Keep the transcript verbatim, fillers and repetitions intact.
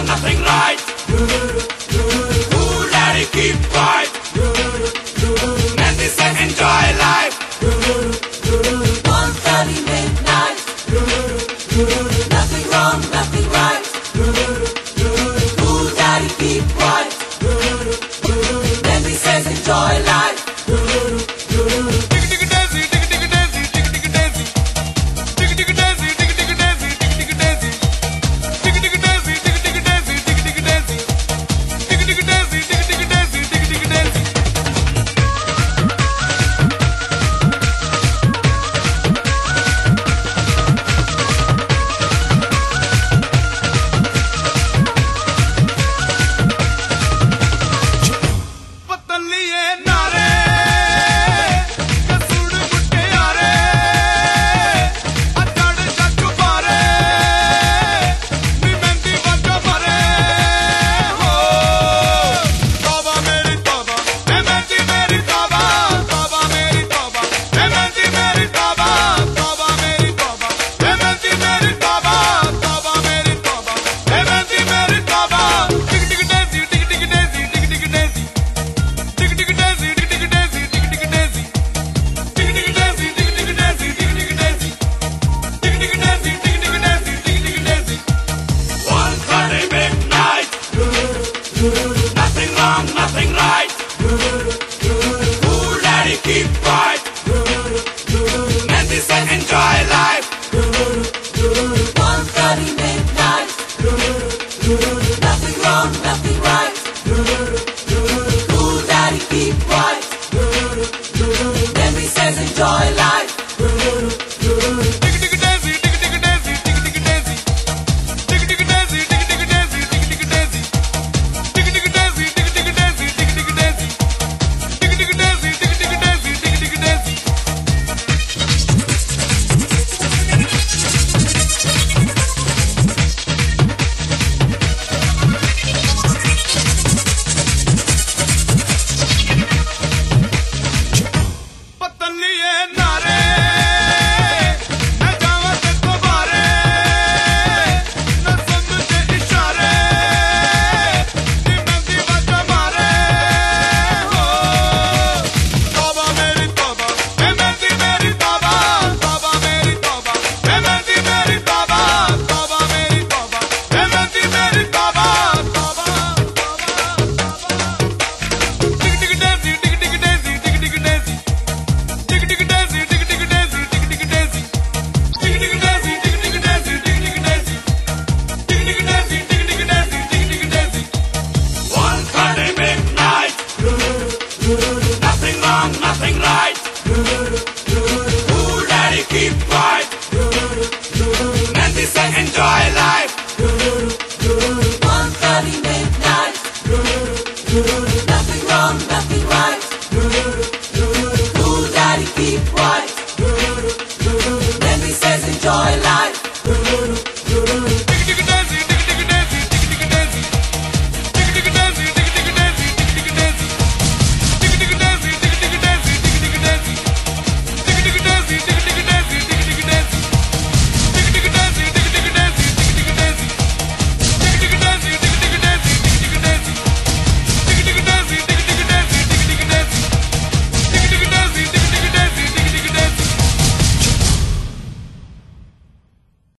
wrong, nothing right. Ooh, daddy, keep quiet. Nancy said enjoy life. one thirty midnight. Nothing wrong, nothing right. Ooh, daddy, keep quiet. Nancy says enjoy life. Nothing wrong, nothing right. Ooh, daddy, keep quiet. Nancy said enjoy life. one thirty midnight. Nothing wrong, nothing right. Ooh, daddy, keep quiet. Nancy says enjoy life. Nothing wrong, nothing right. Ooh, daddy, keep quiet. Nancy said enjoy life. one thirty midnight. Nothing wrong, nothing right. Ooh, daddy, keep quiet. Nancy says enjoy life.